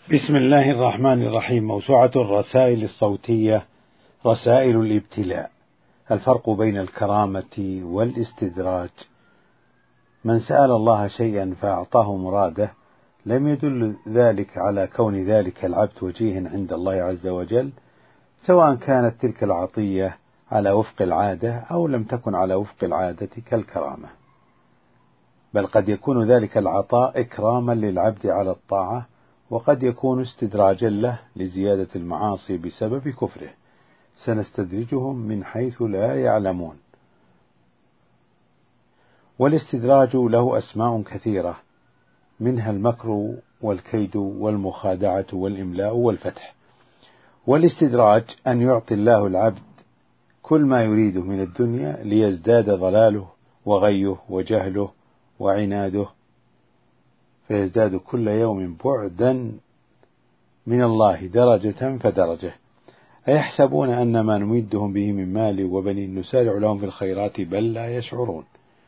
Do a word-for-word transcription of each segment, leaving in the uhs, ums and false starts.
بسم الله الرحمن الرحيم. موسوعة الرسائل الصوتية رسائل الابتلاء. الفرق بين الكرامة والاستدراج. من سأل الله شيئا فأعطاه مراده لم يدل ذلك على كون ذلك العبد وجيه عند الله عز وجل، سواء كانت تلك العطية على وفق العادة أو لم تكن على وفق العادة كالكرامة، بل قد يكون ذلك العطاء إكراما للعبد على الطاعة، وقد يكون استدراجا له لزيادة المعاصي بسبب كفره. سنستدرجهم من حيث لا يعلمون. والاستدراج له أسماء كثيرة، منها المكر والكيد والمخادعة والإملاء والفتح. والاستدراج أن يعطي الله العبد كل ما يريده من الدنيا ليزداد ضلاله وغيه وجهله وعناده، فيزداد كل يوم بعدا من الله درجة فدرجة. أيحسبون أن ما نمدهم به من مال وبنين نسارع لهم في الخيرات بل لا يشعرون.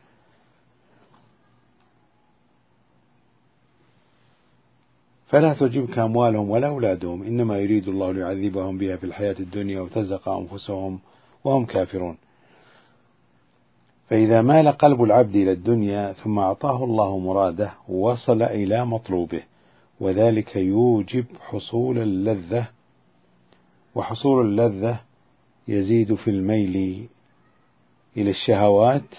فلا تعجبك أموالهم ولا أولادهم، إنما يريد الله ليعذبهم بها في الحياة الدنيا وتزهق أنفسهم وهم كافرون. فإذا مال قلب العبد إلى الدنيا ثم أعطاه الله مراده وصل إلى مطلوبه، وذلك يوجب حصول اللذة، وحصول اللذة يزيد في الميل إلى الشهوات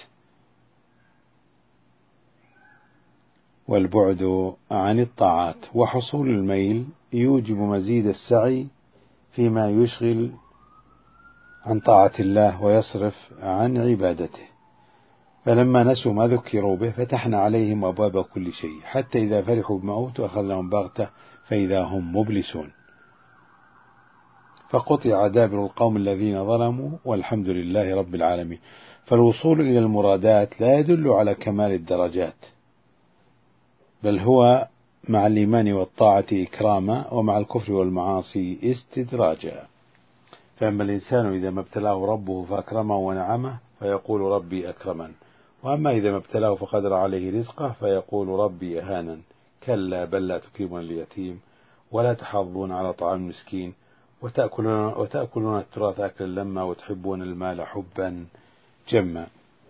والبعد عن الطاعات، وحصول الميل يوجب مزيد السعي فيما يشغل عن طاعة الله ويصرف عن عبادته. فلما نسوا ما ذكروا به فتحنا عليهم أبواب كل شيء، حتى إذا فرحوا بما أوتوا أخذناهم بغتة فإذا هم مبلسون. فقطع دابر القوم الذين ظلموا والحمد لله رب العالمين. فالوصول إلى المرادات لا يدل على كمال الدرجات، بل هو مع الإيمان والطاعة إكراما، ومع الكفر والمعاصي استدراجا. فأما الإنسان إذا ما ابتلاه ربه فأكرمه ونعمه فيقول ربي أكرمن، وأما إذا ما ابتلاه فقدر عليه رزقه فيقول ربي أهانا. كلا بل لا تكرمون اليتيم ولا تحاضون على طعام المسكين وتأكلون, وتأكلون التراث أكلا لما وتحبون المال حبا جما.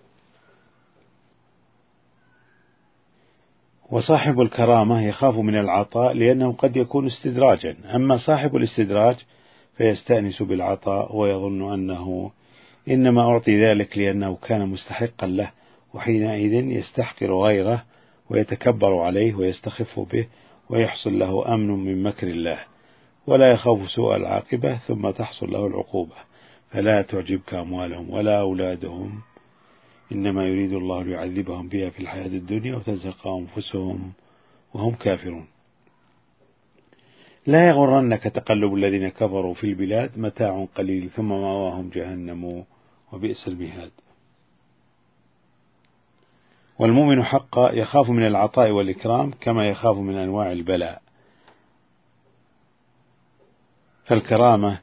وصاحب الكرامة يخاف من العطاء لأنه قد يكون استدراجا، أما صاحب الاستدراج فيستأنس بالعطاء ويظن أنه إنما أعطي ذلك لأنه كان مستحقا له، وحينئذ يستحقر غيره ويتكبر عليه ويستخف به ويحصل له أمن من مكر الله، ولا يخاف سوء العاقبة ثم تحصل له العقوبة. فلا تعجبك أموالهم ولا أولادهم، إنما يريد الله ليعذبهم بها في الحياة الدنيا وتزهق أنفسهم وهم كافرون. لا يغرنك تقلب الذين كفروا في البلاد، متاع قليل ثم مأواهم جهنم وبئس المهاد. والمؤمن حقا يخاف من العطاء والإكرام كما يخاف من أنواع البلاء. فالكرامة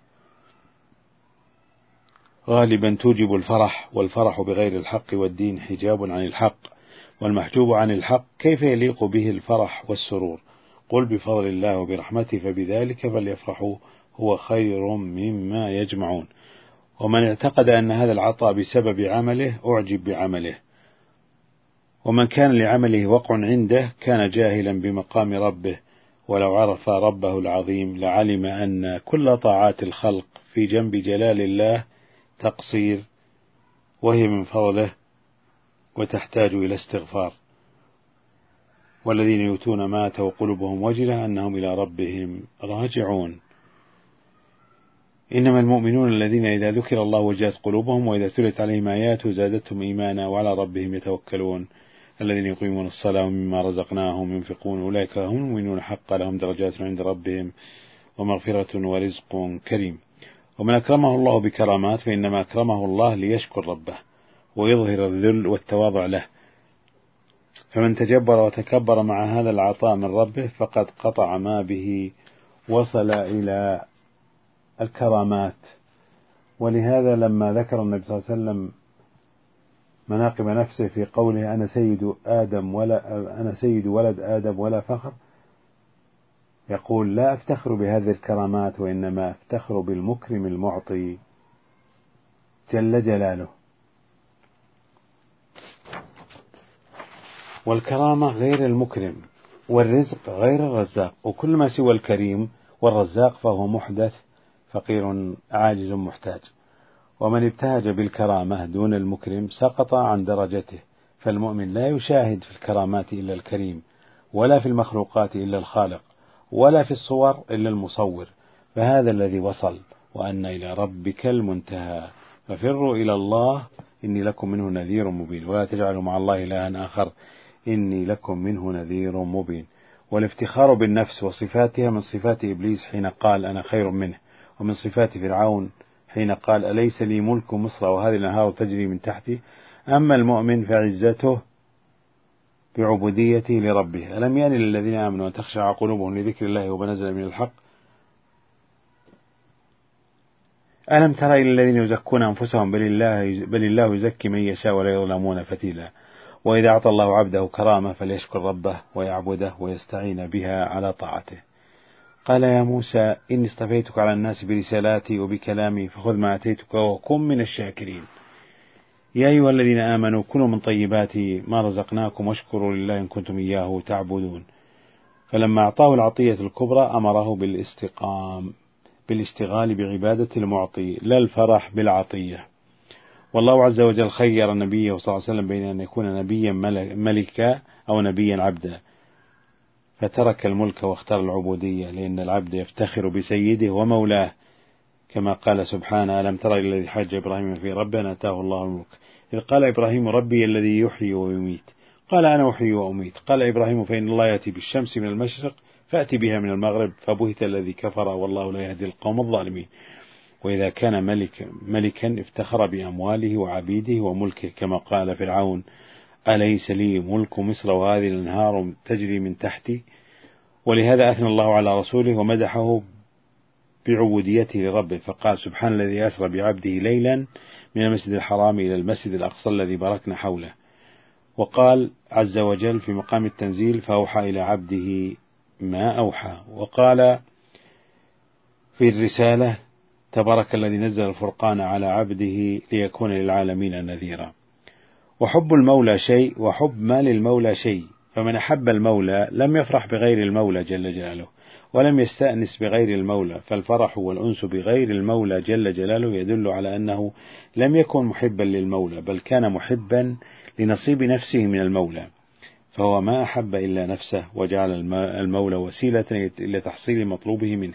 غالبا توجب الفرح، والفرح بغير الحق والدين حجاب عن الحق، والمحجوب عن الحق كيف يليق به الفرح والسرور؟ قل بفضل الله وبرحمته فبذلك فليفرحوا هو خير مما يجمعون. ومن اعتقد أن هذا العطاء بسبب عمله أعجب بعمله، ومن كان لعمله وقع عنده كان جاهلا بمقام ربه، ولو عرف ربه العظيم لعلم أن كل طاعات الخلق في جنب جلال الله تقصير، وهي من فضله وتحتاج إلى استغفار. والذين يؤتون ما آتوا وقلوبهم وجلة أنهم إلى ربهم راجعون. إنما المؤمنون الذين إذا ذكر الله وجلت قلوبهم وإذا تليت عليهم آياته زادتهم إيمانا وعلى ربهم يتوكلون. الذين يقيمون الصلاة ومما رزقناهم ينفقون أولئك هم المؤمنون حقا لهم درجات عند ربهم ومغفرة ورزق كريم. ومن أكرمه الله بكرامات فإنما أكرمه الله ليشكر ربه ويظهر الذل والتواضع له. فمن تجبر وتكبر مع هذا العطاء من ربه فقد قطع ما به وصل إلى الكرامات. ولهذا لما ذكر النبي صلى الله عليه وسلم مناقب نفسه في قوله أنا سيد آدم ولا أنا سيد ولد آدم ولا فخر، يقول: لا أفتخر بهذه الكرامات، وإنما أفتخر بالمكرم المعطي جل جلاله. والكرامة غير المكرم، والرزق غير الرزاق، وكل ما سوى الكريم والرزاق فهو محدث فقير عاجز محتاج. ومن ابتهج بالكرامة دون المكرم سقط عن درجته، فالمؤمن لا يشاهد في الكرامات إلا الكريم، ولا في المخلوقات إلا الخالق، ولا في الصور إلا المصور، فهذا الذي وصل، وأن إلى ربك المنتهى، ففروا إلى الله إني لكم منه نذير مبين، ولا تجعلوا مع الله إلها آخر إني لكم منه نذير مبين. والافتخار بالنفس وصفاتها من صفات إبليس حين قال أنا خير منه، ومن صفات فرعون حين قال أليس لي ملك مصر وهذه الأنهار تجري من تحتي. أما المؤمن فعزته بعبوديته لربه. ألم يأن للذين آمنوا أن تخشع قلوبهم لذكر الله وما نزل من الحق. ألم تر إلى الذين يزكون أنفسهم بل الله, بل الله يزكي من يشاء ولا يظلمون فتيلا. وإذا أعطى الله عبده كرامة فليشكر ربه ويعبده ويستعين بها على طاعته. قال يا موسى إني اصطفيتك على الناس برسالاتي وبكلامي فخذ ما أتيتك وكن من الشاكرين. يا أيها الذين آمنوا كلوا من طيبات ما رزقناكم واشكروا لله إن كنتم إياه تعبدون. فلما أعطاه العطية الكبرى أمره بالاستقام بالاشتغال بعبادة المعطي لا الفرح بالعطية. والله عز وجل خير نبيه صلى الله عليه وسلم بين أن يكون نبيا ملكا أو نبيا عبدا، فترك الملك واختار العبودية، لأن العبد يفتخر بسيده ومولاه، كما قال سبحانه ألم تر إلى الذي حاج إبراهيم في ربه أن آتاه الله الملك إذ قال إبراهيم ربي الذي يحيي ويميت قال أنا أحيي وأميت قال إبراهيم فإن الله يأتي بالشمس من المشرق فأتي بها من المغرب فبهت الذي كفر والله لا يهدي القوم الظالمين. وإذا كان ملك ملكا افتخر بأمواله وعبيده وملكه، كما قال فرعون أليس لي ملك مصر وهذه الأنهار تجري من تحتي. ولهذا أثنى الله على رسوله ومدحه بعبوديته لربه، فقال سبحان الذي أسرى بعبده ليلا من المسجد الحرام إلى المسجد الأقصى الذي باركنا حوله. وقال عز وجل في مقام التنزيل فأوحى إلى عبده ما أوحى. وقال في الرسالة تبارك الذي نزل الفرقان على عبده ليكون للعالمين نذيرا. وحب المولى شيء وحب ما للمولى شيء، فمن أحب المولى لم يفرح بغير المولى جل جلاله ولم يستأنس بغير المولى، فالفرح والأنس بغير المولى جل جلاله يدل على أنه لم يكن محبا للمولى، بل كان محبا لنصيب نفسه من المولى، فهو ما أحب إلا نفسه وجعل المولى وسيلة إلى تحصيل مطلوبه منه،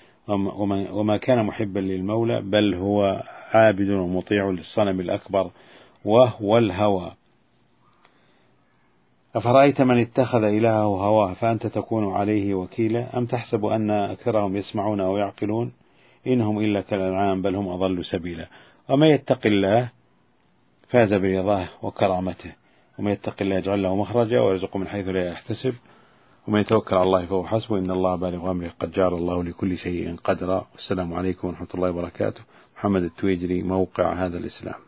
وما كان محبا للمولى بل هو عابد ومطيع للصنم الأكبر وهو الهوى. أفرأيت من اتخذ إلهه هواه فأنت تكون عليه وكيلا أم تحسب أن أكثرهم يسمعون أو يعقلون إنهم إلا كالأنعام بل هم أضل سبيلا. ومن يتق الله فاز برضاه وكرامته، ومن يتق الله يجعل له مخرجا ويرزقه من حيث لا يحتسب، ومن يتوكل على الله فهو حسبه إن الله بالغ أمره قد جعل الله لكل شيء قدرا. والسلام عليكم ورحمة الله وبركاته. محمد التويجري، موقع هذا الإسلام.